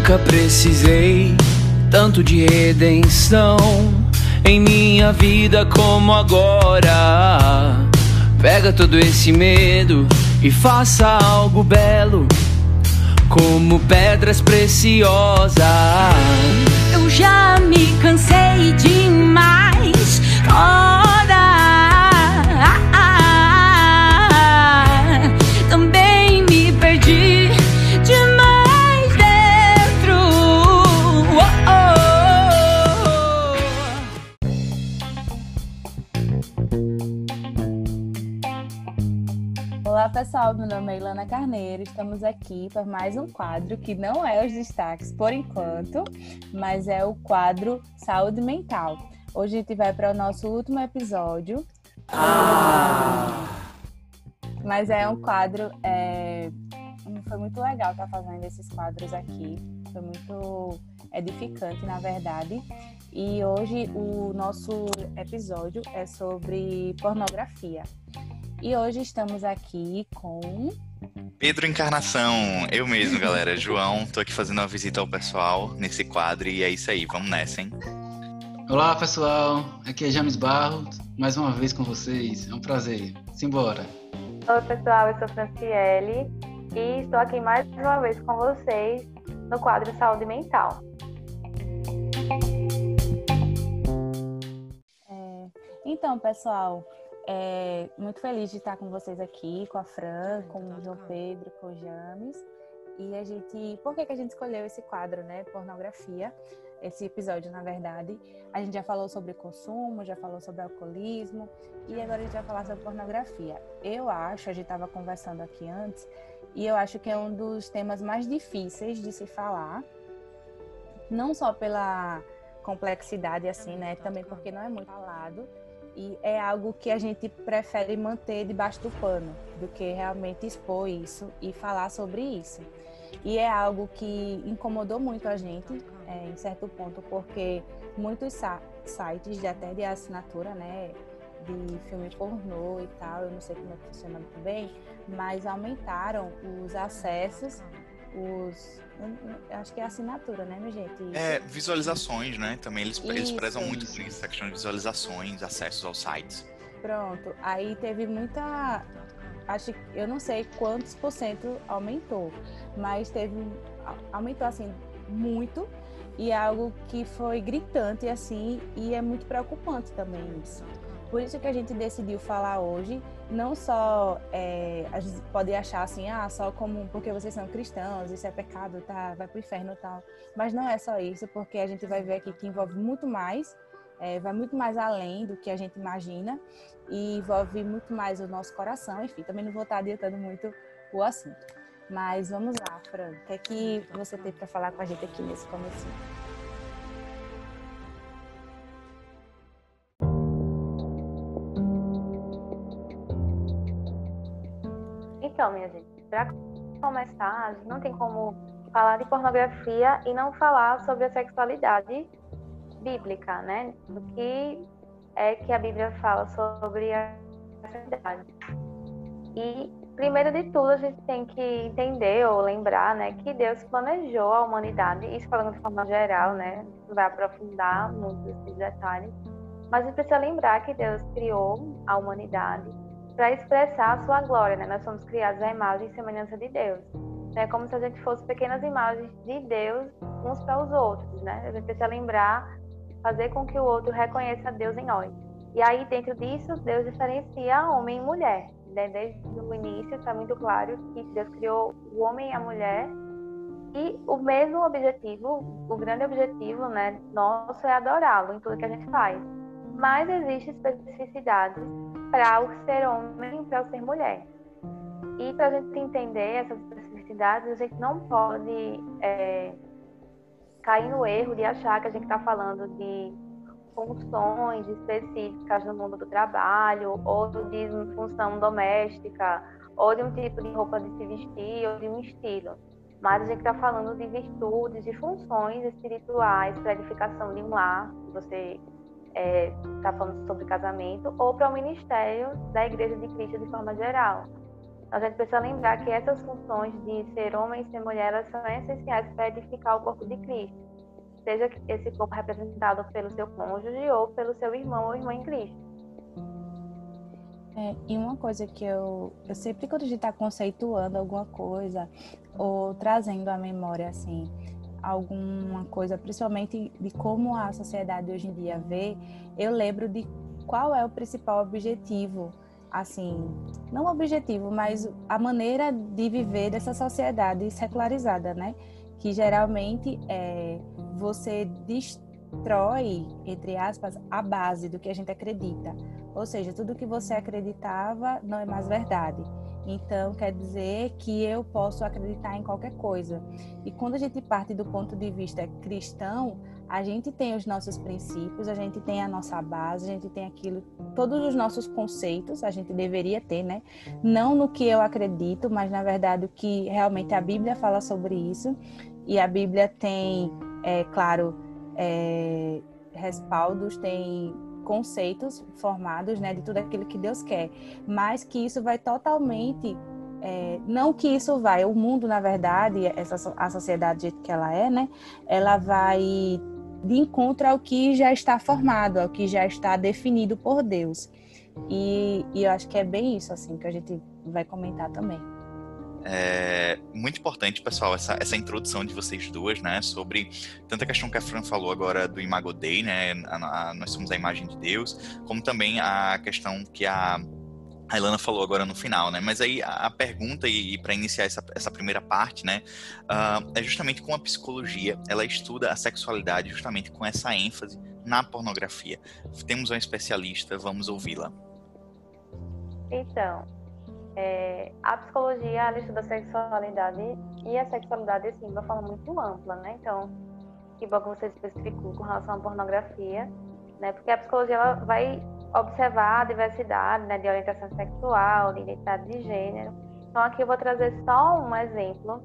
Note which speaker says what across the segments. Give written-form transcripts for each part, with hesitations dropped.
Speaker 1: Nunca precisei tanto de redenção em minha vida como agora. Pega todo esse medo e faça algo belo, como pedras preciosas.
Speaker 2: Eu já me cansei demais fora. Também me perdi demais dentro.
Speaker 3: Olá pessoal, meu nome é Ilana Carneiro, estamos aqui para mais um quadro que não é os destaques por enquanto, mas é o quadro Saúde Mental. Hoje a gente vai para o nosso último episódio, mas é um quadro, foi muito legal estar fazendo esses quadros aqui, foi muito edificante na verdade, e hoje o nosso episódio é sobre pornografia. E hoje estamos aqui com...
Speaker 4: Pedro Encarnação, eu mesmo, galera. João, tô aqui fazendo uma visita ao pessoal nesse quadro e é isso aí, vamos nessa, hein?
Speaker 5: Olá, pessoal. Aqui é James Barros, mais uma vez com vocês. É um prazer. Simbora.
Speaker 6: Oi, pessoal. Eu sou Franciele e estou aqui mais uma vez com vocês no quadro Saúde Mental.
Speaker 3: Então, pessoal... muito feliz de estar com vocês aqui, com a Fran, com o João Pedro, com o James. E a gente... Por que a gente escolheu esse quadro, né? Pornografia. Esse episódio, na verdade. A gente já falou sobre consumo, já falou sobre alcoolismo. E agora a gente vai falar sobre pornografia. Eu acho, a gente estava conversando aqui antes, e eu acho que é um dos temas mais difíceis de se falar. Não só pela complexidade, assim, né? Também porque não é muito falado. E é algo que a gente prefere manter debaixo do pano do que realmente expor isso e falar sobre isso. E é algo que incomodou muito a gente, em certo ponto, porque muitos sites até de assinatura, né, de filme pornô e tal, eu não sei como é que funciona muito bem, mas aumentaram os acessos, acho que é assinatura, né, minha gente?
Speaker 4: Visualizações, né? Também eles prezam muito por isso, a questão de visualizações, acessos aos sites.
Speaker 3: Pronto, aí teve muita... eu não sei quantos por cento aumentou, mas aumentou, assim, muito, e é algo que foi gritante, assim, e é muito preocupante também isso. Por isso que a gente decidiu falar hoje, não só, a gente pode achar assim, só como porque vocês são cristãos, isso é pecado, tá, vai pro inferno e tal. Mas não é só isso, porque a gente vai ver aqui que envolve muito mais, vai muito mais além do que a gente imagina e envolve muito mais o nosso coração. Enfim, também não vou estar adiantando muito o assunto. Mas vamos lá, Fran, o que é que você tem para falar com a gente aqui nesse comecinho?
Speaker 6: Então, minha gente, para começar, a gente não tem como falar de pornografia e não falar sobre a sexualidade bíblica, né? Do que é que a Bíblia fala sobre a sexualidade. E, primeiro de tudo, a gente tem que entender ou lembrar, né, que Deus planejou a humanidade, isso falando de forma geral, né? Não vai aprofundar muito esses detalhes, mas a gente precisa lembrar que Deus criou a humanidade para expressar a sua glória, né? Nós somos criados à imagem e semelhança de Deus. É como se a gente fosse pequenas imagens de Deus uns para os outros, né? A gente precisa lembrar, fazer com que o outro reconheça Deus em nós. E aí, dentro disso, Deus diferencia homem e mulher, né? Desde o início está muito claro que Deus criou o homem e a mulher e o mesmo objetivo, o grande objetivo, né, nosso é adorá-lo em tudo que a gente faz. Mas existem especificidades para o ser homem e para o ser mulher. E para a gente entender essas especificidades, a gente não pode cair no erro de achar que a gente está falando de funções específicas no mundo do trabalho, ou de função doméstica, ou de um tipo de roupa de se vestir, ou de um estilo. Mas a gente está falando de virtudes, de funções espirituais para a edificação de um lar, se você está falando sobre casamento, ou para o ministério da Igreja de Cristo de forma geral. A gente precisa lembrar que essas funções de ser homem e ser mulher, elas são essenciais para edificar o corpo de Cristo. Seja esse corpo representado pelo seu cônjuge ou pelo seu irmão ou irmã em Cristo.
Speaker 3: E uma coisa que eu sempre, quando a gente está conceituando alguma coisa ou trazendo à memória, assim, alguma coisa, principalmente de como a sociedade hoje em dia vê, eu lembro de qual é o principal objetivo, assim, não o objetivo, mas a maneira de viver dessa sociedade secularizada, né? Que geralmente você destrói, entre aspas, a base do que a gente acredita. Ou seja, tudo que você acreditava não é mais verdade. Então, quer dizer que eu posso acreditar em qualquer coisa. E quando a gente parte do ponto de vista cristão, a gente tem os nossos princípios, a gente tem a nossa base, a gente tem aquilo, todos os nossos conceitos, a gente deveria ter, né? Não no que eu acredito, mas na verdade o que realmente a Bíblia fala sobre isso. E a Bíblia tem, claro, respaldos, tem conceitos formados, né, de tudo aquilo que Deus quer, mas que isso vai totalmente, não que isso vai, o mundo, na verdade, a sociedade do jeito que ela é, né, ela vai de encontro ao que já está formado, ao que já está definido por Deus. E eu acho que é bem isso, assim, que a gente vai comentar também.
Speaker 4: É muito importante, pessoal, essa introdução de vocês duas, né, sobre tanta questão que a Fran falou agora do Imago Dei, né, nós somos a imagem de Deus, como também a questão que a Ilana falou agora no final, né, mas aí a pergunta, e para iniciar essa primeira parte, né, é justamente como a psicologia, ela estuda a sexualidade justamente com essa ênfase na pornografia. Temos uma especialista, vamos ouvi-la.
Speaker 6: Então, a psicologia, ela estuda a sexualidade e a sexualidade, assim, de uma forma muito ampla, né? Então, que bom que você especificou com relação à pornografia, né? Porque a psicologia, ela vai observar a diversidade, né, de orientação sexual, de identidade de gênero. Então, aqui eu vou trazer só um exemplo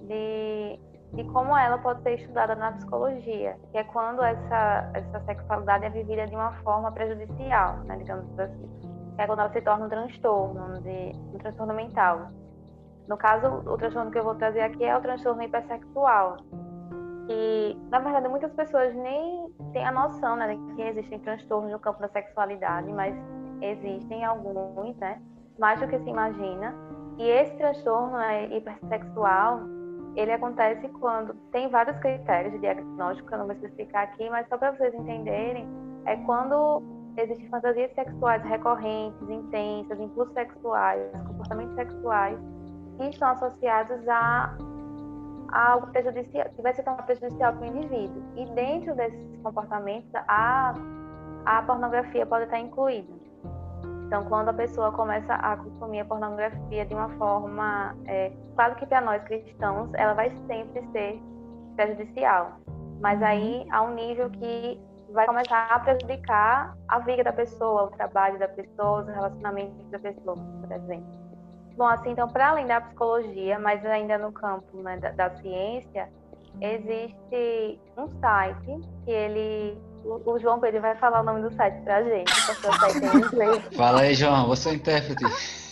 Speaker 6: de como ela pode ser estudada na psicologia, que é quando essa sexualidade é vivida de uma forma prejudicial, né, digamos assim. É quando ela se torna um transtorno mental. No caso, o transtorno que eu vou trazer aqui é o transtorno hipersexual. E, na verdade, muitas pessoas nem têm a noção, né, de que existem transtornos no campo da sexualidade, mas existem alguns, né, mais do que se imagina. E esse transtorno, né, hipersexual, ele acontece quando tem vários critérios de diagnóstico, que eu não vou explicar aqui, mas só para vocês entenderem, é quando existem fantasias sexuais recorrentes, intensas, impulsos sexuais, comportamentos sexuais que estão associados a algo prejudicial, que vai se tornar prejudicial para o indivíduo. E dentro desses comportamentos, a pornografia pode estar incluída. Então, quando a pessoa começa a consumir a pornografia de uma forma, claro que para nós cristãos, ela vai sempre ser prejudicial, mas aí há um nível que vai começar a prejudicar a vida da pessoa, o trabalho da pessoa, os relacionamentos da pessoa, por exemplo. Bom, assim, então, para além da psicologia, mas ainda no campo, né, da ciência, existe um site que o João Pedro vai falar o nome do site pra gente, porque o site é em inglês.
Speaker 5: Fala aí, João, você é o intérprete.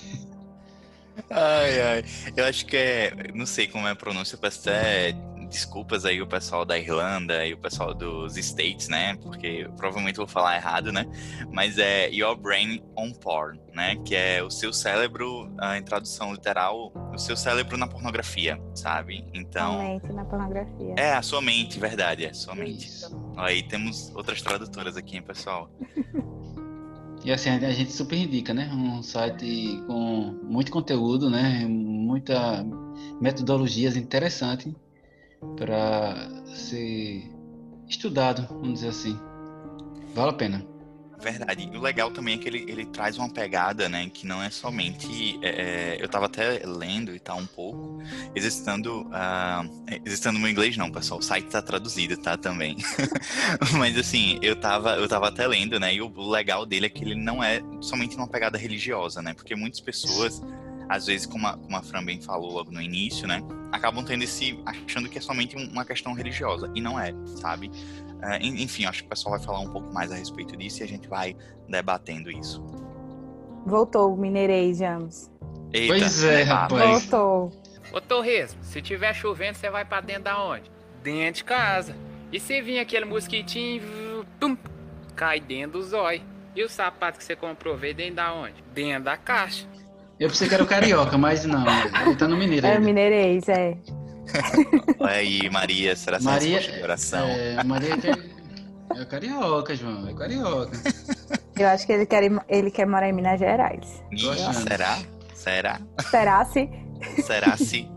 Speaker 4: Ai, eu acho que não sei como é a pronúncia, peço até desculpas aí o pessoal da Irlanda e o pessoal dos States, né, porque eu provavelmente vou falar errado, né, mas é Your Brain on Porn, né, que é o seu cérebro, em tradução literal, o seu cérebro na pornografia, sabe, então...
Speaker 3: A mente na pornografia.
Speaker 4: A sua mente, verdade, a sua mente. Aí temos outras tradutoras aqui, hein, pessoal.
Speaker 5: E assim, a gente super indica, né? Um site com muito conteúdo, né? Muita metodologias interessantes para ser estudado, vamos dizer assim. Vale a pena.
Speaker 4: Verdade. E o legal também é que ele traz uma pegada, né, que não é somente... eu tava até lendo e tal um pouco, exercitando meu inglês não, pessoal, o site tá traduzido, tá, também. Mas assim, eu tava até lendo, né, e o legal dele é que ele não é somente uma pegada religiosa, né, porque muitas pessoas, às vezes, como a Fran bem falou logo no início, né, acabam achando que é somente uma questão religiosa, e não é, sabe? Enfim, acho que o pessoal vai falar um pouco mais a respeito disso e a gente vai debatendo isso.
Speaker 3: Voltou o mineirês, James.
Speaker 4: Eita,
Speaker 5: Pois é, rapaz.
Speaker 3: Voltou.
Speaker 7: Ô Torresmo, se tiver chovendo, você vai pra dentro da onde? Dentro de casa. E se vir aquele mosquitinho, pum, cai dentro do zóio. E o sapato que você comprou veio dentro da onde? Dentro da caixa.
Speaker 5: Eu pensei que era o carioca, mas não. Ele tá no mineiro
Speaker 3: É o
Speaker 5: ainda.
Speaker 3: mineirês, é.
Speaker 4: Olha aí, Maria, será essa
Speaker 5: Maria,
Speaker 4: resposta de oração?
Speaker 5: Maria é carioca, João. É carioca.
Speaker 3: Eu acho que ele quer morar em Minas Gerais.
Speaker 5: Tô achando.
Speaker 4: Será? Será?
Speaker 3: Será se?
Speaker 4: Será se?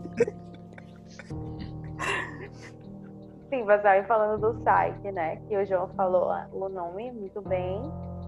Speaker 6: Sim, pessoal, e falando do site, né, que o João falou o nome muito bem,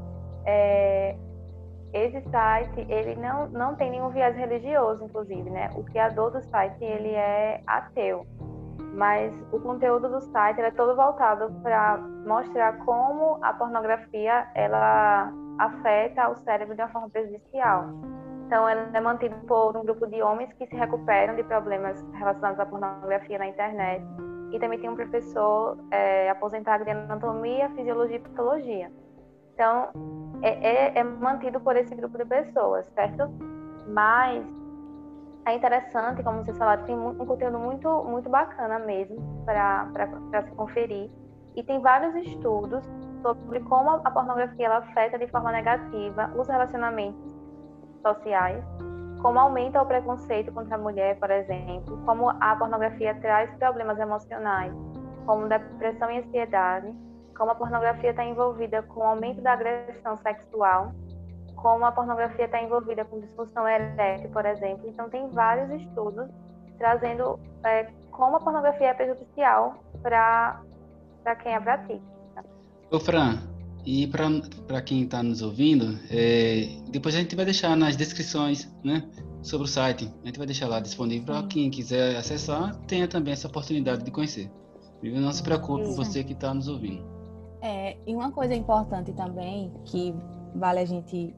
Speaker 6: esse site, ele não tem nenhum viés religioso, inclusive, né, o criador do site, ele é ateu, mas o conteúdo do site, ele é todo voltado para mostrar como a pornografia, ela afeta o cérebro de uma forma prejudicial. Então, ela é mantida por um grupo de homens que se recuperam de problemas relacionados à pornografia na internet. E também tem um professor aposentado de anatomia, fisiologia e patologia. Então, é mantido por esse grupo de pessoas, certo? Mas é interessante, como vocês falaram, tem um conteúdo muito, muito bacana mesmo para se conferir. E tem vários estudos sobre como a pornografia ela afeta de forma negativa os relacionamentos sociais, como aumenta o preconceito contra a mulher, por exemplo, como a pornografia traz problemas emocionais, como depressão e ansiedade, como a pornografia está envolvida com o aumento da agressão sexual, como a pornografia está envolvida com disfunção erétil, por exemplo. Então, tem vários estudos trazendo como a pornografia é prejudicial para quem a pratica.
Speaker 5: Ô, Fran, e para quem está nos ouvindo, depois a gente vai deixar nas descrições, né, sobre o site. A gente vai deixar lá disponível para quem quiser acessar, tenha também essa oportunidade de conhecer. Não se preocupe com você que está nos ouvindo.
Speaker 3: E uma coisa importante também, que vale a gente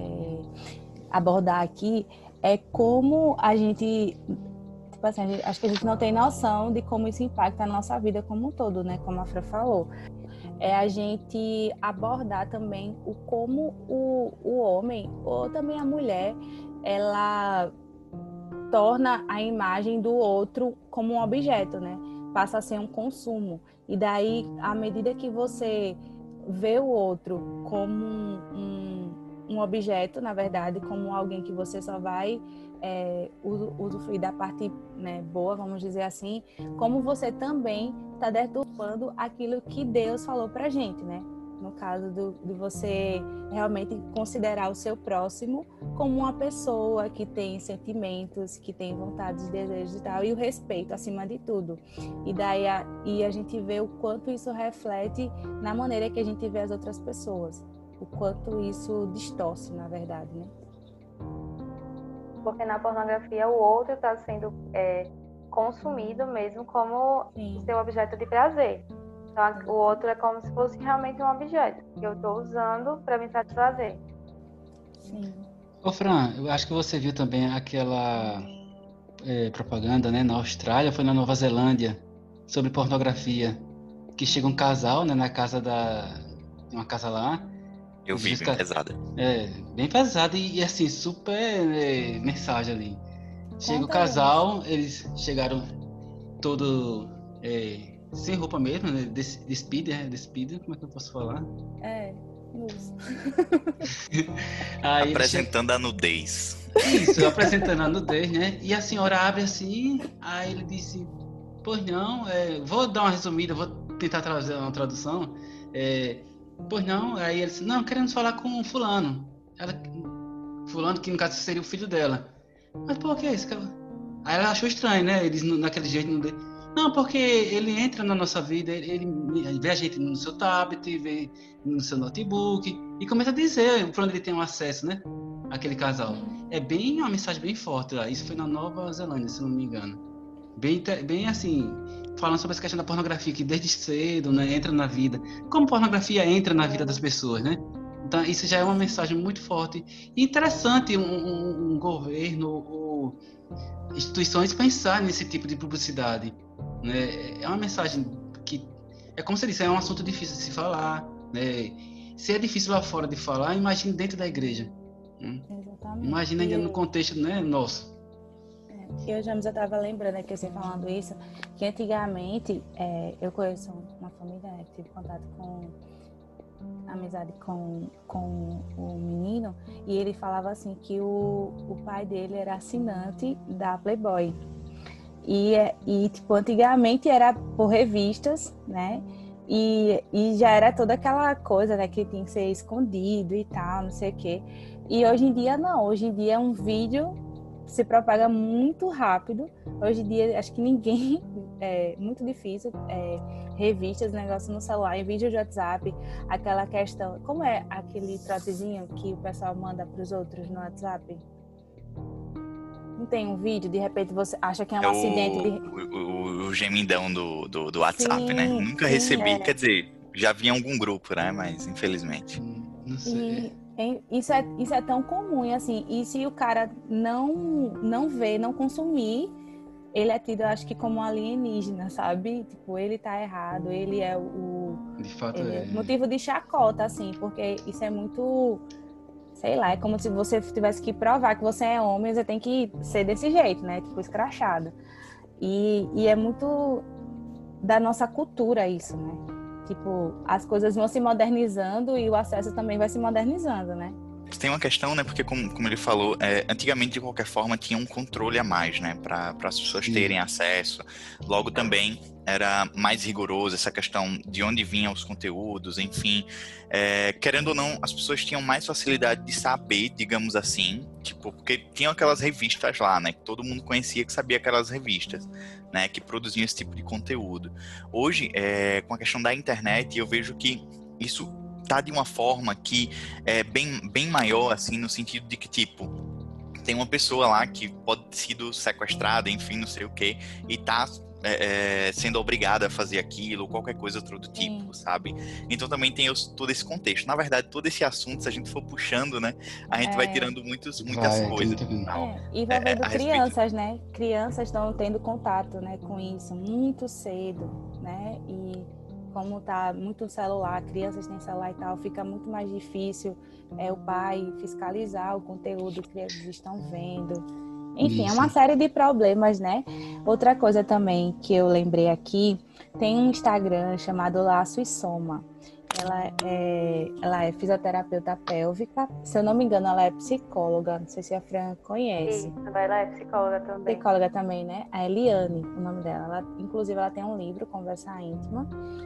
Speaker 3: abordar aqui, é como a gente... Tipo assim, acho que a gente não tem noção de como isso impacta a nossa vida como um todo, né? Como a Fran falou. É a gente abordar também como o homem ou também a mulher, ela torna a imagem do outro como um objeto, né? Passa a ser um consumo. E daí, à medida que você vê o outro como um objeto, na verdade, como alguém que você só vai usufruir da parte, né, boa, vamos dizer assim, como você também está deturpando aquilo que Deus falou pra gente, né? No caso de você realmente considerar o seu próximo como uma pessoa que tem sentimentos, que tem vontades, desejos e tal, e o respeito acima de tudo. E daí a gente vê o quanto isso reflete na maneira que a gente vê as outras pessoas, o quanto isso distorce, na verdade, né?
Speaker 6: Porque na pornografia o outro está sendo consumido mesmo como seu objeto de prazer. Então, o outro é como se fosse realmente um objeto que eu estou usando para me satisfazer.
Speaker 3: Sim.
Speaker 5: Ô, Fran, eu acho que você viu também aquela propaganda, né, na Austrália, foi na Nova Zelândia, sobre pornografia, que chega um casal, né, na casa uma casa lá.
Speaker 4: Eu vi, bem pesada.
Speaker 5: Bem pesada e assim, super mensagem ali. Chega o casal, eles chegaram todo sem roupa mesmo, né? Despido, como é que eu posso falar?
Speaker 3: Isso.
Speaker 5: Aí
Speaker 4: apresentando a nudez.
Speaker 5: Isso, apresentando a nudez, né? E a senhora abre assim, aí ele disse, pois não, vou dar uma resumida, vou tentar trazer uma tradução. Pois não, aí ele disse, não, queremos falar com fulano. Fulano, que no caso seria o filho dela. Mas por que isso? Aí ela achou estranho, né? Eles naquele jeito não, porque ele entra na nossa vida, ele vê a gente no seu tablet, vê no seu notebook e começa a dizer para onde ele tem um acesso, né? Aquele casal. É bem uma mensagem bem forte lá. Isso foi na Nova Zelândia, se não me engano. Bem assim, falando sobre essa questão da pornografia, que desde cedo, né, entra na vida. Como pornografia entra na vida das pessoas, né? Então, isso já é uma mensagem muito forte. E interessante um governo ou instituições pensar nesse tipo de publicidade. Né? É uma mensagem que, como você disse, é um assunto difícil de se falar. Né? Se é difícil lá fora de falar, imagine dentro da igreja.
Speaker 3: Exatamente.
Speaker 5: Imagina ainda no contexto, né, nosso.
Speaker 3: E eu já estava lembrando aqui, você falando isso, que antigamente, eu conheço uma família, né, que tive contato amizade com o menino, e ele falava assim que o pai dele era assinante da Playboy. E tipo, antigamente era por revistas, né? E já era toda aquela coisa, né, que tinha que ser escondido e tal, não sei o quê. E hoje em dia não, hoje em dia um vídeo se propaga muito rápido. Hoje em dia acho que ninguém, é muito difícil, revistas, negócio no celular, em vídeo de WhatsApp, aquela questão, como é aquele trotezinho que o pessoal manda para os outros no WhatsApp? Não tem um vídeo, de repente você acha que é um acidente.
Speaker 4: O gemidão do WhatsApp,
Speaker 3: Sim,
Speaker 4: né? Nunca
Speaker 3: sim,
Speaker 4: recebi, quer dizer, já vi em algum grupo, né? Mas infelizmente.
Speaker 5: Não sei.
Speaker 3: Isso é tão comum, e assim, e se o cara não ver, não consumir, ele é tido, acho que, como alienígena, sabe? Tipo, ele tá errado, ele é
Speaker 5: De fato,
Speaker 3: ele é motivo de chacota, assim, porque isso é muito, sei lá, é como se você tivesse que provar que você é homem, você tem que ser desse jeito, né? Tipo, escrachado. E é muito da nossa cultura isso, né? Tipo, as coisas vão se modernizando e o acesso também vai se modernizando, né?
Speaker 4: Tem uma questão, né? Porque, como ele falou, antigamente, de qualquer forma, tinha um controle a mais, né? Para as pessoas terem acesso. Logo, também era mais rigoroso essa questão de onde vinham os conteúdos, enfim. Querendo ou não, as pessoas tinham mais facilidade de saber, digamos assim, tipo, porque tinham aquelas revistas lá, né? Que todo mundo conhecia, que sabia aquelas revistas, né? Que produziam esse tipo de conteúdo. Hoje, com a questão da internet, eu vejo que isso tá de uma forma que é bem maior, assim, no sentido de que, tipo, tem uma pessoa lá que pode ter sido sequestrada, enfim, não sei o quê, e tá sendo obrigada a fazer aquilo, qualquer coisa outro do tipo, sabe? Então também tem todo esse contexto. Na verdade, todo esse assunto, se a gente for puxando, né, a gente vai tirando muitas coisas.
Speaker 3: Envolvendo crianças, né? Crianças estão tendo contato, né, com isso muito cedo, né? E como tá muito celular, crianças têm celular e tal, fica muito mais difícil o pai fiscalizar o conteúdo que eles estão vendo. Enfim, é uma série de problemas, né? Outra coisa também que eu lembrei aqui, tem um Instagram chamado Laço e Soma. Ela é fisioterapeuta pélvica, se eu não me engano, ela é psicóloga, não sei se a Fran conhece.
Speaker 6: Isso, ela é psicóloga também.
Speaker 3: Psicóloga também, né? A Eliane, o nome dela. Inclusive, ela tem um livro, Conversa Íntima.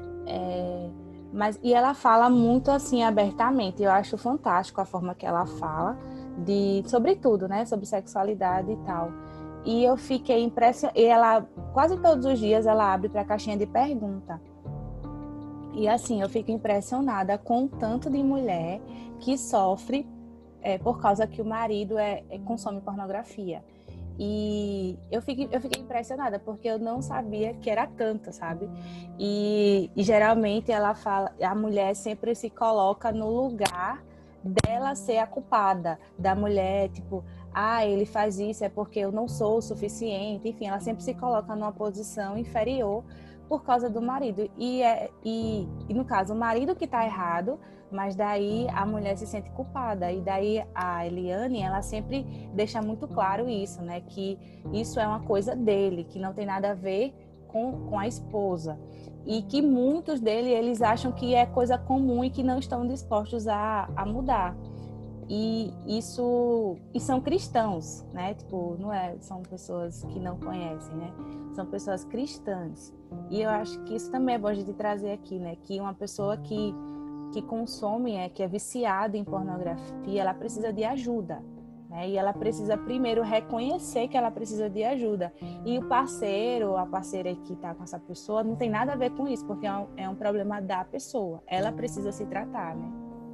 Speaker 3: E ela fala muito assim abertamente. Eu acho fantástico a forma que ela fala sobre tudo, né, sobre sexualidade e tal. E eu fiquei impressionada. E ela quase todos os dias ela abre para a caixinha de pergunta. E assim, eu fico impressionada com o tanto de mulher que sofre por causa que o marido consome pornografia. E eu fiquei impressionada, porque eu não sabia que era tanto, sabe? E geralmente ela fala, a mulher sempre se coloca no lugar dela ser a culpada, da mulher, tipo, ele faz isso é porque eu não sou o suficiente, enfim, ela sempre se coloca numa posição inferior por causa do marido. E no caso, o marido que tá errado, mas daí a mulher se sente culpada. E daí a Eliane, ela sempre deixa muito claro isso, né? Que isso é uma coisa dele, que não tem nada a ver com a esposa. E que muitos eles acham que é coisa comum e que não estão dispostos a mudar. E são cristãos, né? Tipo, são pessoas que não conhecem, né? São pessoas cristãs. E eu acho que isso também é bom a gente trazer aqui, né? Que uma pessoa que consome, que é viciada em pornografia, ela precisa de ajuda, né? E ela precisa primeiro reconhecer que ela precisa de ajuda. E o parceiro ou a parceira que está com essa pessoa não tem nada a ver com isso, porque é um problema da pessoa. Ela precisa se tratar, né?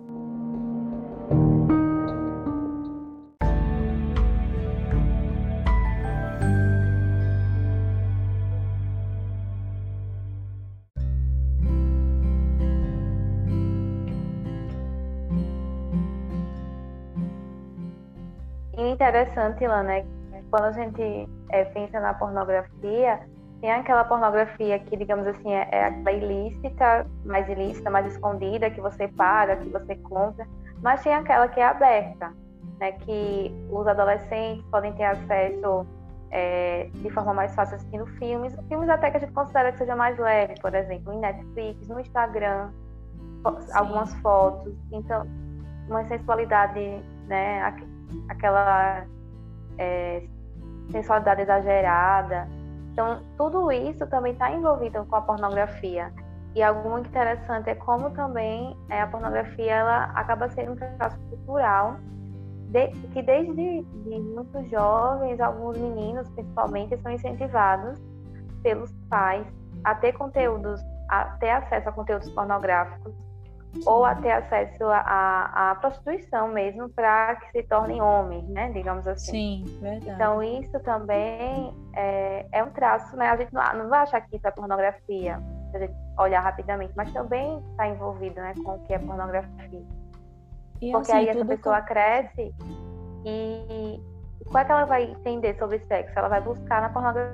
Speaker 6: Interessante, lá, né? Quando a gente pensa na pornografia, tem aquela pornografia que, digamos assim, é aquela ilícita, mais escondida, que você paga, que você compra, mas tem aquela que é aberta. né, que os adolescentes podem ter acesso de forma mais fácil assistindo filmes até que a gente considera que seja mais leve, por exemplo, em Netflix, no Instagram, algumas fotos, então uma sensualidade, né, aquela sensualidade exagerada, então tudo isso também está envolvido com a pornografia. E algo muito interessante é como também a pornografia ela acaba sendo um traço cultural que desde muito jovens, alguns meninos principalmente, são incentivados pelos pais a ter acesso a conteúdos pornográficos ou a ter acesso à prostituição mesmo para que se tornem homens, né, digamos assim.
Speaker 3: Sim, verdade.
Speaker 6: Então isso também é um traço, né, a gente não vai achar que isso é pornografia, se a gente olhar rapidamente, mas também está envolvido, né, com o que é pornografia.
Speaker 3: E,
Speaker 6: porque
Speaker 3: assim,
Speaker 6: aí essa pessoa cresce e qual é que ela vai entender sobre sexo? Ela vai buscar na pornografia.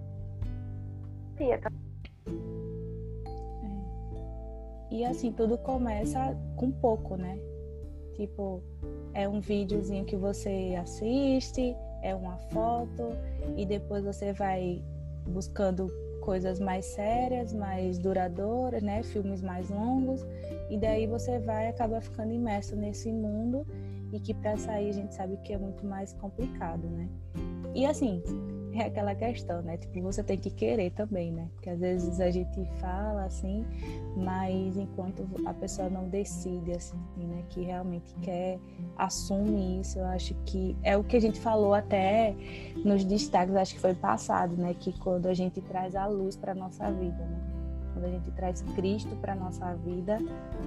Speaker 3: E assim, tudo começa com pouco, né? Tipo, é um videozinho que você assiste, é uma foto, e depois você vai buscando coisas mais sérias, mais duradouras, né? Filmes mais longos, e daí você acaba ficando imerso nesse mundo, e que para sair a gente sabe que é muito mais complicado, né? E assim, é aquela questão, né? Tipo, você tem que querer também, né? Porque às vezes a gente fala assim, mas enquanto a pessoa não decide, assim, né? Que realmente quer, assume isso, eu acho que é o que a gente falou até nos destaques, acho que foi passado, né? Que quando a gente traz a luz para nossa vida, né? Quando a gente traz Cristo para nossa vida,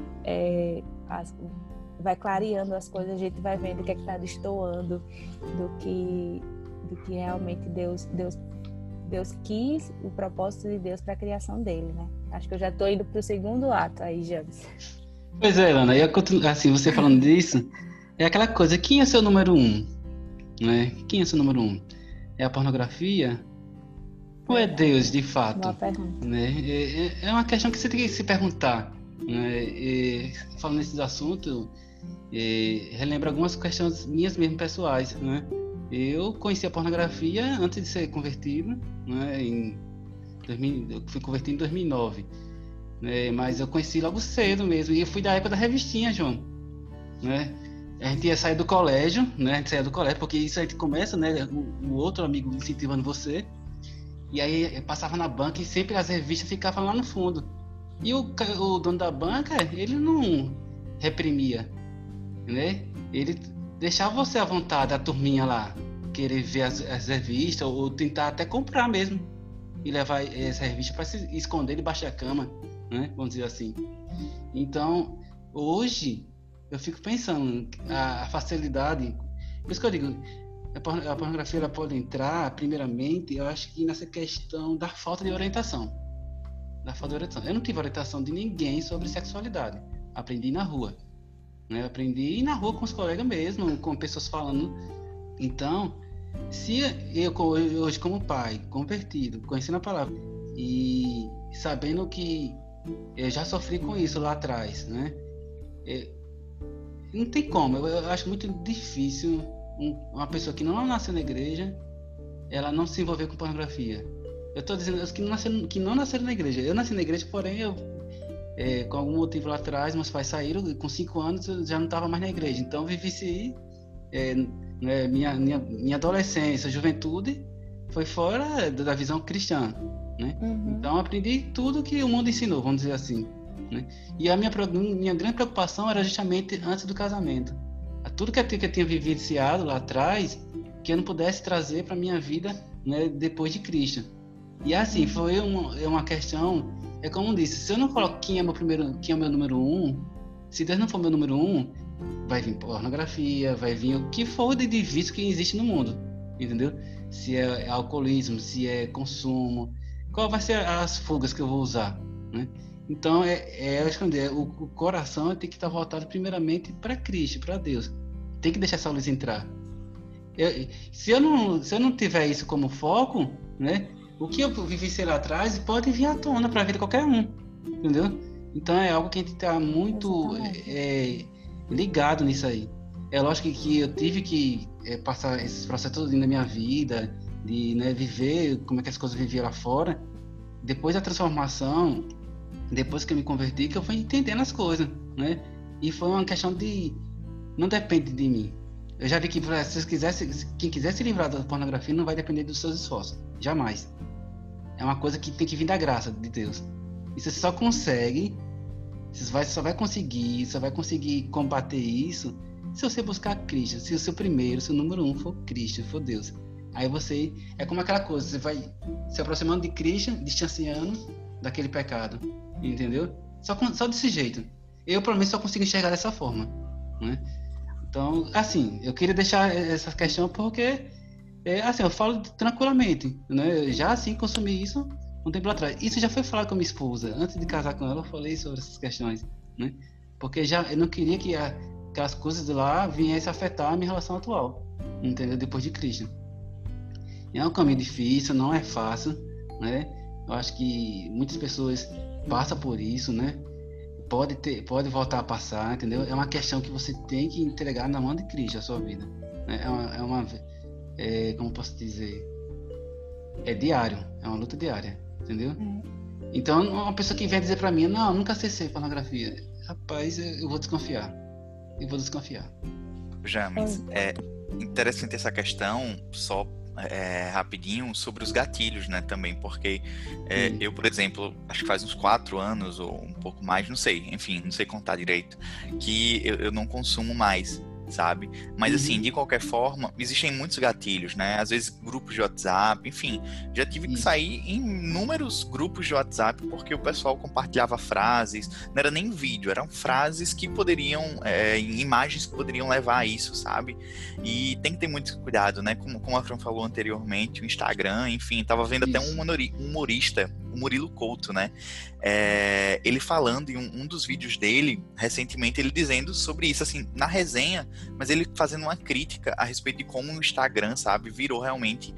Speaker 3: vai clareando as coisas, a gente vai vendo o que é que está destoando do que realmente Deus quis, o propósito de Deus para a criação dele, né? Acho que eu já estou indo para o segundo ato aí, James.
Speaker 5: Pois é, Ana, e assim, você falando disso, é aquela coisa, quem é seu número 1? Né? Quem é seu número 1? É a pornografia? Ou é Deus, de fato?
Speaker 3: Boa pergunta.
Speaker 5: Né? É uma questão que você tem que se perguntar. Né? Falando nesses assuntos, relembra algumas questões minhas mesmo pessoais, né? Eu conheci a pornografia antes de ser convertido, né? Eu fui convertido em 2009, né? Mas eu conheci logo cedo mesmo, e eu fui da época da revistinha, João, né? A gente ia sair do colégio, né? A gente saía do colégio, porque isso a gente começa, né? O outro amigo incentivando você, e aí eu passava na banca e sempre as revistas ficavam lá no fundo. E o dono da banca, ele não reprimia, né? Ele deixava você à vontade, a turminha lá, querer ver as revistas ou tentar até comprar mesmo e levar essa revista para se esconder debaixo da cama, né? Vamos dizer assim. Então, hoje, eu fico pensando a facilidade. Por isso que eu digo, a pornografia ela pode entrar, primeiramente, eu acho que nessa questão da falta de orientação. Eu não tive orientação de ninguém sobre sexualidade. Aprendi na rua. Né? Aprendi na rua com os colegas mesmo, com pessoas falando. Então, se eu hoje como pai, convertido, conhecendo a palavra e sabendo que eu já sofri com isso lá atrás, né? Não tem como. Eu acho muito difícil uma pessoa que não nasceu na igreja, ela não se envolver com pornografia. Eu estou dizendo os que não nasceram na igreja. Eu nasci na igreja, porém com algum motivo lá atrás, meus pais saíram, com 5 anos eu já não estava mais na igreja. Então vivi minha adolescência, juventude, foi fora da visão cristã, né?
Speaker 3: Uhum.
Speaker 5: Então aprendi tudo que o mundo ensinou, vamos dizer assim, né? E a minha grande preocupação era justamente antes do casamento. Tudo que eu tinha vivenciado lá atrás, que eu não pudesse trazer para minha vida, né, depois de Cristo. E assim, foi uma questão, como eu disse, se eu não coloco quem é meu número 1, se Deus não for meu número 1, vai vir pornografia, vai vir o que for de vício que existe no mundo, entendeu? Se é alcoolismo, se é consumo, qual vai ser as fugas que eu vou usar, né? Então, o coração tem que estar voltado primeiramente para Cristo, para Deus. Tem que deixar essa luz entrar. Se eu não tiver isso como foco, né? O que eu vivi lá atrás pode vir à tona para a vida de qualquer um, entendeu? Então é algo que a gente está muito ligado nisso aí. É lógico que eu tive que passar esses processos todos na minha vida, de, né, viver como é que as coisas viviam lá fora. Depois da transformação, depois que eu me converti, que eu fui entendendo as coisas, né? E foi uma questão de... Não depende de mim. Eu já vi que quem quiser se livrar da pornografia não vai depender dos seus esforços. Jamais. É uma coisa que tem que vir da graça de Deus. E você só consegue, só vai conseguir combater isso se você buscar Cristo. Se o seu primeiro, seu número 1 for Cristo, for Deus. Aí você, é como aquela coisa, você vai se aproximando de Cristo, distanciando daquele pecado. Entendeu? Só desse jeito. Eu, pelo menos, só consigo enxergar dessa forma, né? Então, assim, eu queria deixar essa questão porque, assim, eu falo tranquilamente, né? Eu já, assim, consumi isso um tempo atrás. Isso já foi falado com a minha esposa. Antes de casar com ela, eu falei sobre essas questões, né? Porque eu não queria que aquelas coisas de lá viessem afetar a minha relação atual, entendeu? Depois de Cristo. É um caminho difícil, não é fácil, né? Eu acho que muitas pessoas passam por isso, né? Pode voltar a passar, entendeu? É uma questão que você tem que entregar na mão de Cristo a sua vida, né? Como posso dizer? É diário, é uma luta diária, entendeu? Então, uma pessoa que vem dizer pra mim, não, nunca acessei pornografia, rapaz, eu vou desconfiar.
Speaker 4: James, é interessante essa questão, só rapidinho, sobre os gatilhos, né, também, porque eu, por exemplo, acho que faz uns 4 anos ou um pouco mais, não sei, enfim, não sei contar direito, que eu não consumo mais, sabe? Mas assim, de qualquer forma, existem muitos gatilhos, né? Às vezes grupos de WhatsApp, enfim, já tive que sair em inúmeros grupos de WhatsApp porque o pessoal compartilhava frases, não era nem vídeo, eram frases que poderiam, imagens que poderiam levar a isso, sabe? E tem que ter muito cuidado, né? Como a Fran falou anteriormente, o Instagram, enfim, tava vendo até um humorista, o Murilo Couto, né? Ele falando em um dos vídeos dele, recentemente, ele dizendo sobre isso, assim, na resenha, mas ele fazendo uma crítica a respeito de como o Instagram, sabe, virou realmente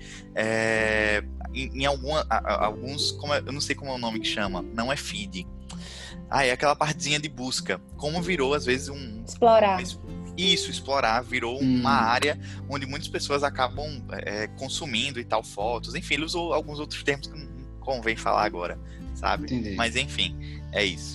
Speaker 4: em alguns, eu não sei como é o nome que chama, não é feed. É aquela partezinha de busca, como virou às vezes
Speaker 3: explorar.
Speaker 4: Explorar, virou uma área onde muitas pessoas acabam consumindo e tal, fotos, enfim, ele usou alguns outros termos que não convém falar agora, sabe? Entendi. Mas enfim, é isso.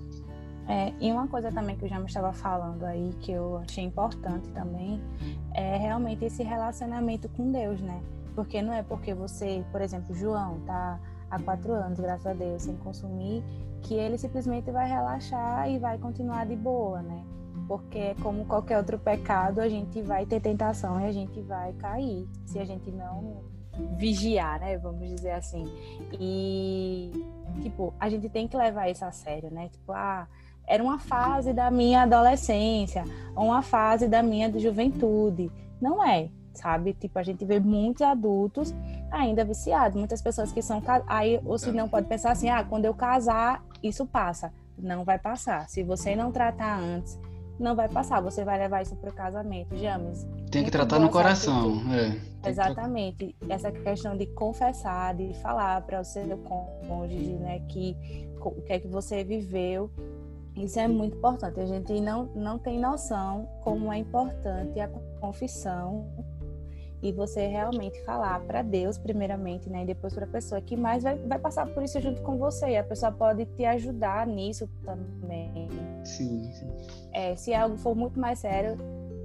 Speaker 3: E uma coisa também que eu já me estava falando aí, que eu achei importante também, é realmente esse relacionamento com Deus, né? Porque não é porque você, por exemplo, João tá há 4 anos, graças a Deus, sem consumir, que ele simplesmente vai relaxar e vai continuar de boa, né? Porque como qualquer outro pecado, a gente vai ter tentação e a gente vai cair, se a gente não vigiar, né? Vamos dizer assim. E, tipo, a gente tem que levar isso a sério, né? Tipo, era uma fase da minha adolescência, ou uma fase da minha juventude. Não é, sabe? Tipo, a gente vê muitos adultos ainda viciados, muitas pessoas que são... Aí, ou se não, pode pensar assim, quando eu casar, isso passa. Não vai passar. Se você não tratar antes, não vai passar. Você vai levar isso para o casamento. James,
Speaker 5: tem que tratar no coração.
Speaker 3: Exatamente. Essa questão de confessar, de falar para o seu cônjuge, né, o que é que você viveu. Isso é muito importante. A gente não tem noção como é importante a confissão e você realmente falar para Deus primeiramente, né, e depois para a pessoa que mais vai passar por isso junto com você. E a pessoa pode te ajudar nisso também.
Speaker 5: Sim.
Speaker 3: Se algo for muito mais sério.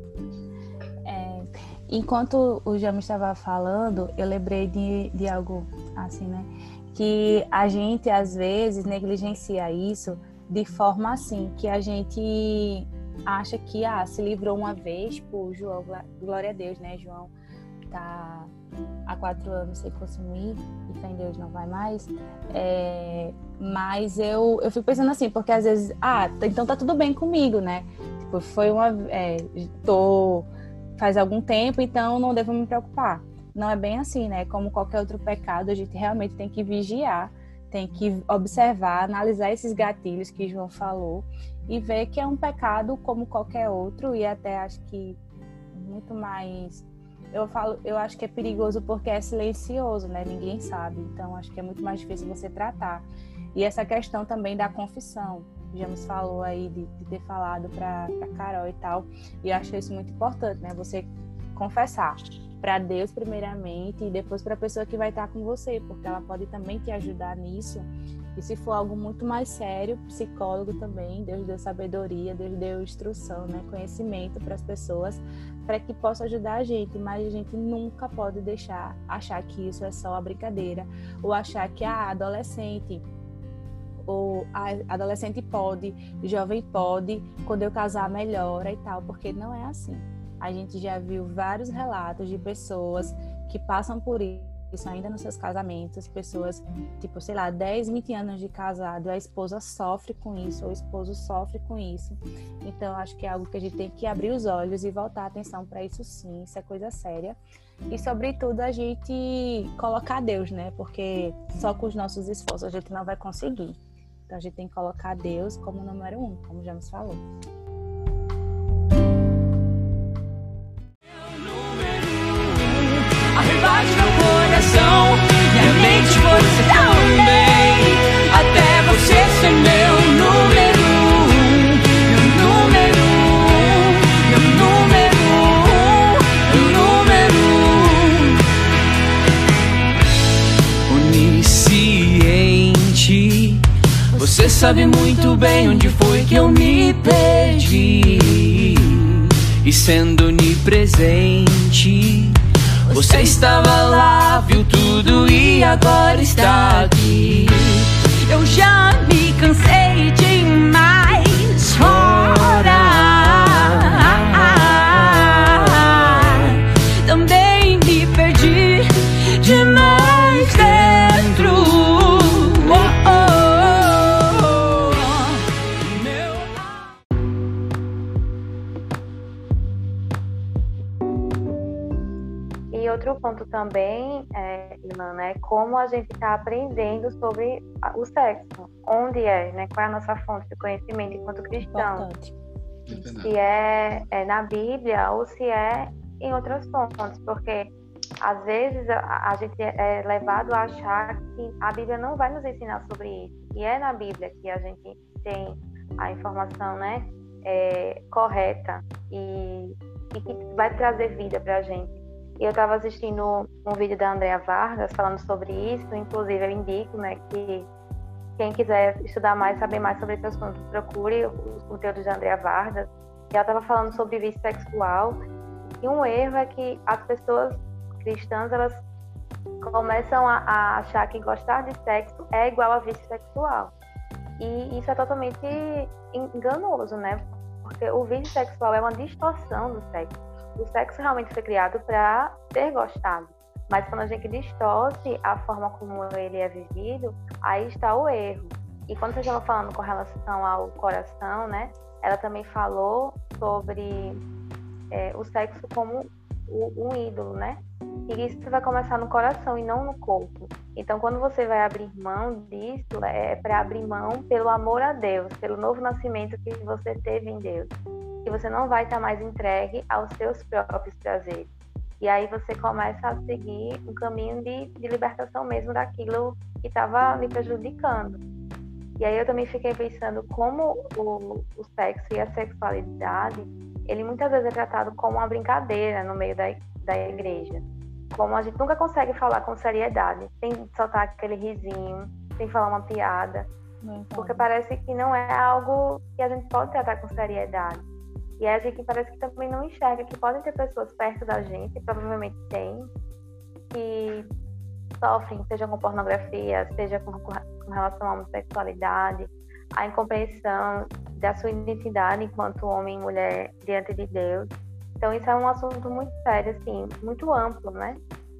Speaker 3: Enquanto o James estava falando, eu lembrei de algo assim, né, que a gente às vezes negligencia isso de forma assim, que a gente acha que se livrou uma vez, por João, glória a Deus, né? João tá há 4 anos sem consumir e fé em Deus não vai mais. Mas eu fico pensando assim, porque às vezes, então tá tudo bem comigo, né? Tipo, faz algum tempo, então não devo me preocupar. Não é bem assim, né? Como qualquer outro pecado, a gente realmente tem que vigiar, tem que observar, analisar esses gatilhos que João falou e ver que é um pecado como qualquer outro e até acho que muito mais... Eu acho que é perigoso porque é silencioso, né? Ninguém sabe. Então, acho que é muito mais difícil você tratar. E essa questão também da confissão. o James falou aí de ter falado para Carol e tal. E eu acho isso muito importante, né? Você confessar para Deus primeiramente e depois para a pessoa que vai estar com você, porque ela pode também te ajudar nisso. E se for algo muito mais sério, psicólogo também, Deus deu sabedoria, Deus deu instrução, né? Conhecimento para as pessoas, para que possa ajudar a gente, mas a gente nunca pode achar que isso é só a brincadeira, ou achar que adolescente pode, jovem pode, quando eu casar melhora e tal, porque não é assim. A gente já viu vários relatos de pessoas que passam por isso ainda nos seus casamentos, pessoas, tipo, sei lá, 10, 20 anos de casado, a esposa sofre com isso, ou o esposo sofre com isso. Então, acho que é algo que a gente tem que abrir os olhos e voltar a atenção para isso sim, isso é coisa séria. E, sobretudo, a gente colocar Deus, né? Porque só com os nossos esforços a gente não vai conseguir. Então, a gente tem que colocar Deus como número 1, como já nos falou.
Speaker 1: Arrebate meu coração, minha mente você também, até você ser meu número 1, meu número 1, meu número 1. Onisciente, você sabe muito bem onde foi que eu me perdi, e sendo onipresente, você estava lá, viu tudo e agora está aqui.
Speaker 2: Eu já me cansei demais chorar. Também me perdi demais dentro.
Speaker 6: E outro ponto também, Ilana, é como a gente está aprendendo sobre o sexo. Onde né? Qual é a nossa fonte de conhecimento enquanto cristão?
Speaker 3: Importante.
Speaker 6: Se é na Bíblia ou se é em outras fontes, porque às vezes a gente é levado a achar que a Bíblia não vai nos ensinar sobre isso. E é na Bíblia que a gente tem a informação, né, correta e que vai trazer vida para a gente. E eu estava assistindo um vídeo da Andrea Vargas falando sobre isso, inclusive eu indico, né, que quem quiser estudar mais, saber mais sobre esse assunto, procure os conteúdos da Andrea Vargas. E ela estava falando sobre vício sexual. E um erro é que as pessoas cristãs, elas começam a achar que gostar de sexo é igual a vício sexual. E isso é totalmente enganoso, né? Porque o vício sexual é uma distorção do sexo. O sexo realmente foi criado para ser gostado. Mas quando a gente distorce a forma como ele é vivido, aí está o erro. E quando você estava falando com relação ao coração, né? Ela também falou sobre o sexo como um ídolo, né? E isso vai começar no coração e não no corpo. Então, quando você vai abrir mão disso, é para abrir mão pelo amor a Deus, pelo novo nascimento que você teve em Deus. Que você não vai estar mais entregue aos seus próprios prazeres. E aí você começa a seguir um caminho de libertação mesmo daquilo que estava lhe prejudicando. E aí eu também fiquei pensando como o sexo e a sexualidade, ele muitas vezes é tratado como uma brincadeira no meio da igreja. Como a gente nunca consegue falar com seriedade, sem soltar aquele risinho, sem falar uma piada. Porque parece que não é algo que a gente pode tratar com seriedade. E aí a gente parece que também não enxerga que podem ter pessoas perto da gente, provavelmente tem, que sofrem, seja com pornografia, seja com relação à homossexualidade, a incompreensão da sua identidade enquanto homem e mulher diante de Deus. Então isso é um assunto muito sério, assim, muito amplo, né?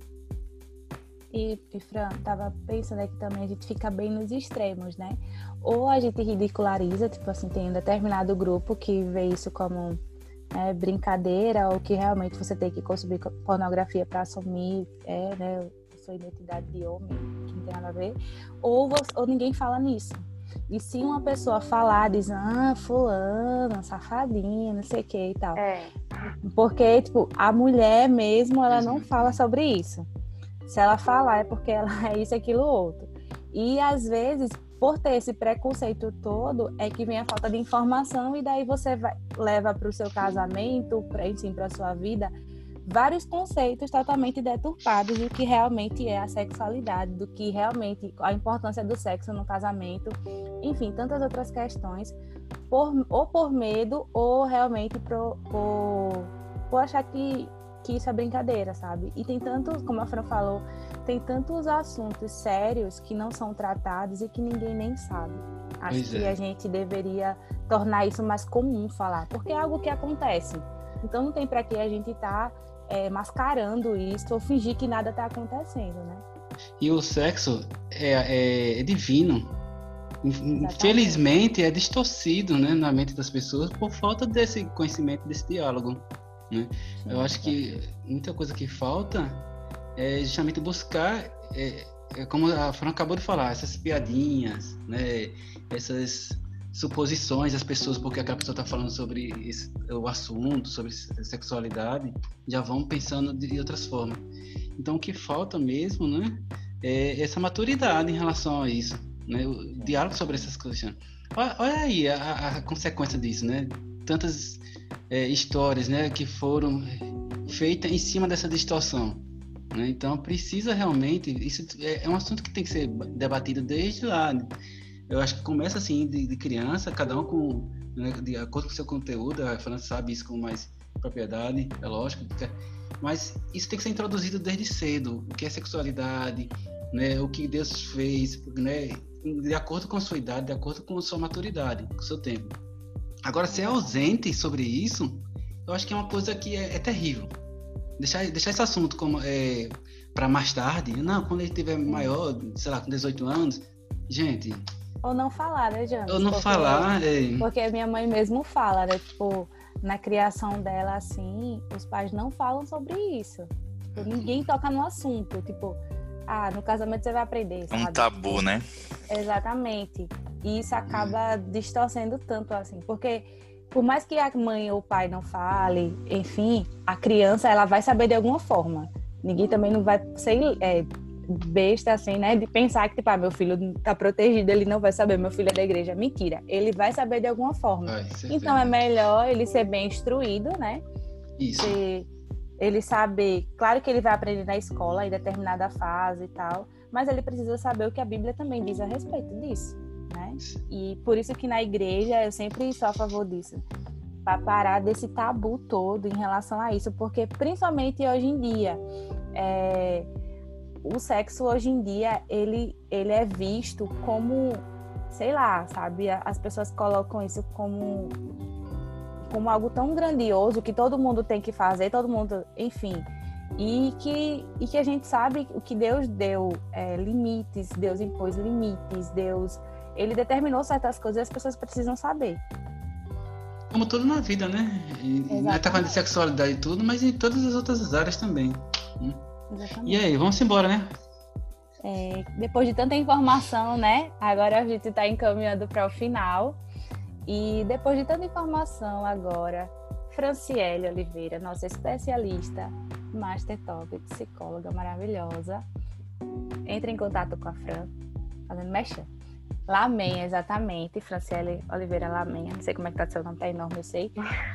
Speaker 3: E Fran, tava pensando aqui também, a gente fica bem nos extremos, né? Ou a gente ridiculariza, tipo assim, tem um determinado grupo que vê isso como brincadeira, ou que realmente você tem que consumir pornografia para assumir né, sua identidade de homem, que não tem nada a ver, ou ninguém fala nisso. E se uma pessoa falar, diz, fulano, safadinha, não sei o que e tal. Porque, tipo, a mulher mesmo, ela não fala sobre isso. Se ela falar é porque ela é isso, aquilo, outro. E às vezes, por ter esse preconceito todo, é que vem a falta de informação e daí você leva para o seu casamento, para a sua vida, vários conceitos totalmente deturpados do que realmente é a sexualidade, do que realmente a importância do sexo no casamento, enfim, tantas outras questões, ou por medo, ou realmente por achar que isso é brincadeira, sabe? E tem tantos, como a Fran falou, tem tantos assuntos sérios que não são tratados e que ninguém nem sabe. Acho que a gente deveria tornar isso mais comum falar, porque é algo que acontece. Então não tem para que a gente estar mascarando isso ou fingir que nada está acontecendo, né?
Speaker 5: E o sexo é divino. Infelizmente é distorcido, né, na mente das pessoas por falta desse conhecimento, desse diálogo, né? Sim, eu acho que muita coisa que falta é justamente buscar, como a Fran acabou de falar, essas piadinhas, né, essas suposições das pessoas, porque aquela pessoa está falando sobre o assunto, sobre sexualidade, já vão pensando de outras formas. Então o que falta mesmo, né, é essa maturidade em relação a isso, né, o diálogo sobre essas coisas. Olha aí a consequência disso, né, tantas histórias, né, que foram feitas em cima dessa distorção, né? Então precisa realmente, isso é um assunto que tem que ser debatido desde lá. Eu acho que começa assim de criança, cada um né, de acordo com o seu conteúdo. A Fran sabe isso com mais propriedade, é lógico, mas isso tem que ser introduzido desde cedo, o que é sexualidade, né, o que Deus fez, né, de acordo com a sua idade, de acordo com a sua maturidade, com o seu tempo. Agora, ser ausente sobre isso, eu acho que é uma coisa que é terrível. Deixar esse assunto como para mais tarde, não, quando ele estiver maior, sei lá, com 18 anos, gente...
Speaker 3: Ou não falar, né, James?
Speaker 5: Ou não falar...
Speaker 3: Porque a minha mãe mesmo fala, né, tipo, na criação dela, assim, os pais não falam sobre isso. Tipo, ninguém toca no assunto, tipo... no casamento você vai aprender, sabe?
Speaker 4: É um tabu, né?
Speaker 3: Exatamente. E isso acaba distorcendo tanto, assim. Porque, por mais que a mãe ou o pai não fale, enfim, a criança, ela vai saber de alguma forma. Ninguém também não vai ser besta, assim, né? De pensar que, tipo, meu filho tá protegido, ele não vai saber, meu filho é da igreja. Mentira. Ele vai saber de alguma forma. Então, é melhor ele ser bem instruído, né?
Speaker 5: Isso.
Speaker 3: Ele saber, claro que ele vai aprender na escola em determinada fase e tal, mas ele precisa saber o que a Bíblia também diz a respeito disso, né? E por isso que na igreja eu sempre sou a favor disso, para parar desse tabu todo em relação a isso, porque principalmente hoje em dia, o sexo hoje em dia, ele é visto como, sei lá, sabe? As pessoas colocam isso como algo tão grandioso que todo mundo tem que fazer, todo mundo, enfim, e que a gente sabe o que Deus deu limites, Deus impôs limites, ele determinou certas coisas e as pessoas precisam saber.
Speaker 5: Como tudo na vida, né? Não é tá falando de sexualidade e tudo, mas em todas as outras áreas também. E aí, vamos embora, né?
Speaker 3: Depois de tanta informação, né? Agora a gente está encaminhando para o final. E depois de tanta informação agora, Franciele Oliveira, nossa especialista, Master Top, psicóloga maravilhosa, entra em contato com a Fran, fazendo mexer. Lamenha, exatamente, Franciele Oliveira Lamenha, não sei como é que tá seu nome, tá enorme, eu sei.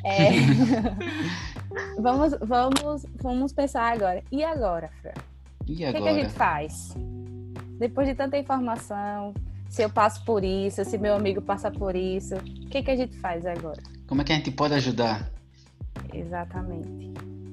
Speaker 3: Vamos pensar agora. E agora, Fran?
Speaker 5: E agora?
Speaker 3: O que a gente faz? Depois de tanta informação... Se eu passo por isso, se meu amigo passa por isso, o que a gente faz agora?
Speaker 5: Como é que a gente pode ajudar?
Speaker 3: Exatamente.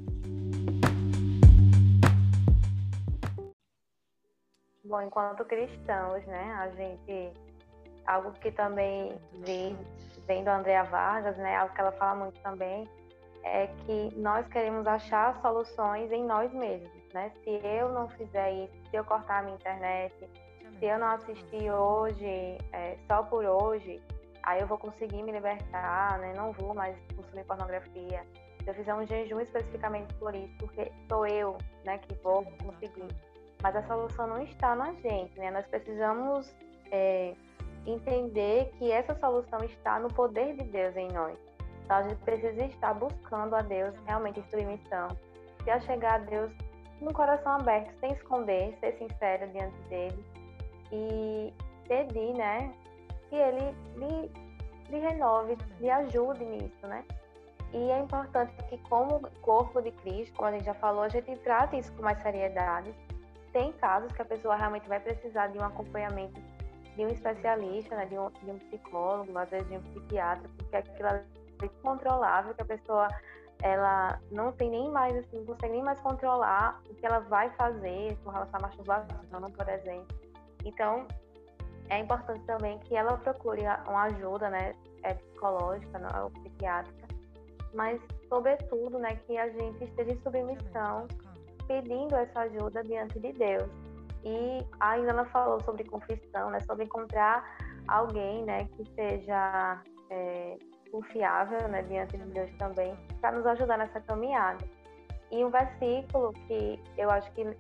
Speaker 6: Bom, enquanto cristãos, né, a gente, algo que também vem do Andrea Vargas, né, algo que ela fala muito também, é que nós queremos achar soluções em nós mesmos, né? Se eu não fizer isso, se eu cortar a minha internet, se eu não assistir hoje, só por hoje, aí eu vou conseguir me libertar, né? Não vou mais consumir pornografia. Se eu fizer um jejum especificamente por isso, porque sou eu, né, que vou conseguir. Mas a solução não está na gente, né? Nós precisamos entender que essa solução está no poder de Deus em nós. Então a gente precisa estar buscando a Deus realmente em submissão. Se a chegar a Deus com o coração aberto, sem esconder, ser sincero diante dele. E pedir, né, que ele lhe renove, lhe ajude nisso, né? E é importante que, como corpo de Cristo, como a gente já falou, a gente trate isso com mais seriedade. Tem casos que a pessoa realmente vai precisar de um acompanhamento de um especialista, né, de um psicólogo, às vezes de um psiquiatra, porque aquilo é incontrolável, que a pessoa ela não tem nem mais, assim, não consegue nem mais controlar o que ela vai fazer com relação à masturbação, por exemplo. Então, é importante também que ela procure uma ajuda, né, psicológica, não, ou psiquiátrica, mas, sobretudo, né, que a gente esteja em submissão, pedindo essa ajuda diante de Deus. E ainda ela falou sobre confissão, né, sobre encontrar alguém, né, que seja confiável, né, diante de Deus também, para nos ajudar nessa caminhada. E um versículo que eu acho que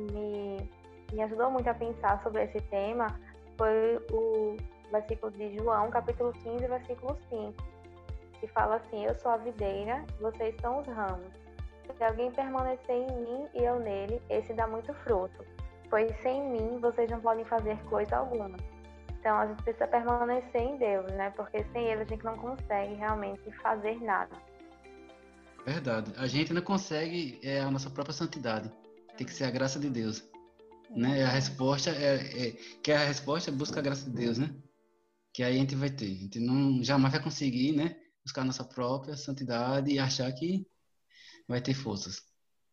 Speaker 6: me ajudou muito a pensar sobre esse tema foi o versículo de João, capítulo 15, versículo 5, que fala assim: eu sou a videira, vocês são os ramos. Se alguém permanecer em mim e eu nele, esse dá muito fruto, pois sem mim vocês não podem fazer coisa alguma. Então a gente precisa permanecer em Deus, né? Porque sem Ele a gente não consegue realmente fazer nada.
Speaker 5: Verdade. A gente não consegue a nossa própria santidade. Tem que ser a graça de Deus. Né? A resposta que a resposta busca a graça de Deus, né? Que aí a gente vai ter. A gente não jamais vai conseguir, né? Buscar a nossa própria santidade e achar que vai ter forças.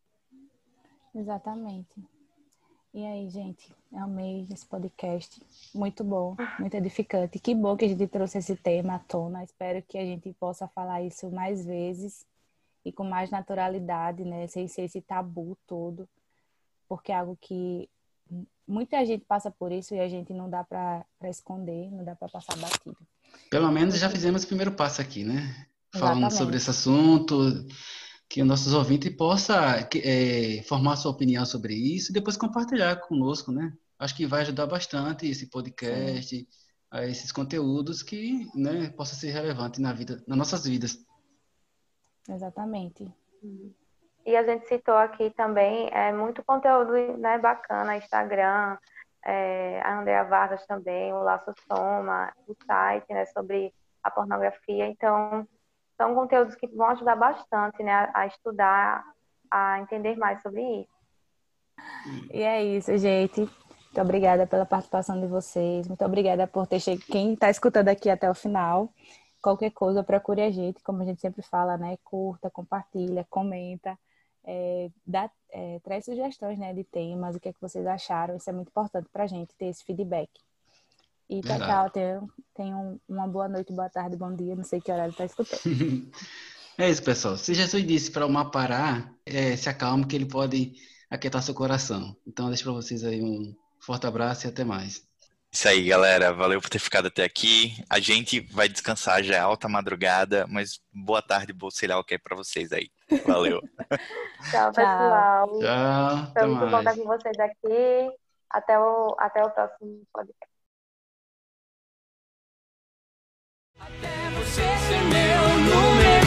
Speaker 3: Exatamente. E aí, gente, amei esse podcast. Muito bom, muito edificante. Que bom que a gente trouxe esse tema à tona. Espero que a gente possa falar isso mais vezes e com mais naturalidade, né? Sem ser esse tabu todo. Porque é algo que muita gente passa por isso e a gente não dá para esconder, não dá para passar batido.
Speaker 5: Pelo menos já fizemos o primeiro passo aqui, né? Falando
Speaker 3: Exatamente.
Speaker 5: sobre esse assunto, que os nossos ouvintes possam formar sua opinião sobre isso e depois compartilhar conosco, né? Acho que vai ajudar bastante esse podcast, a esses conteúdos que, né, possam ser relevantes nas nossas vidas.
Speaker 3: Exatamente.
Speaker 6: E a gente citou aqui também muito conteúdo, né, bacana, Instagram, a Andrea Vargas também, o Laço Soma, o site, né, sobre a pornografia. Então, são conteúdos que vão ajudar bastante, né, a estudar, a entender mais sobre isso.
Speaker 3: E é isso, gente. Muito obrigada pela participação de vocês. Muito obrigada por ter chegado. Quem está escutando aqui até o final, qualquer coisa, procure a gente, como a gente sempre fala, né? Curta, compartilha, comenta, traz sugestões, né, de temas, o que é que vocês acharam. Isso é muito importante para a gente ter esse feedback. E tchau, tenham uma boa noite, boa tarde, bom dia, não sei que horário está escutando.
Speaker 5: É isso, pessoal. Se Jesus disse para o mar parar, se acalme que ele pode aquietar seu coração. Então, eu deixo para vocês aí um forte abraço e até mais.
Speaker 4: Isso aí, galera. Valeu por ter ficado até aqui. A gente vai descansar, já é alta madrugada, mas boa tarde, bom sei lá o que é para vocês aí. Valeu.
Speaker 6: Tchau, pessoal.
Speaker 5: Tchau.
Speaker 6: Foi muito bom estar com vocês aqui. Até o próximo podcast.
Speaker 1: Até você ser meu número.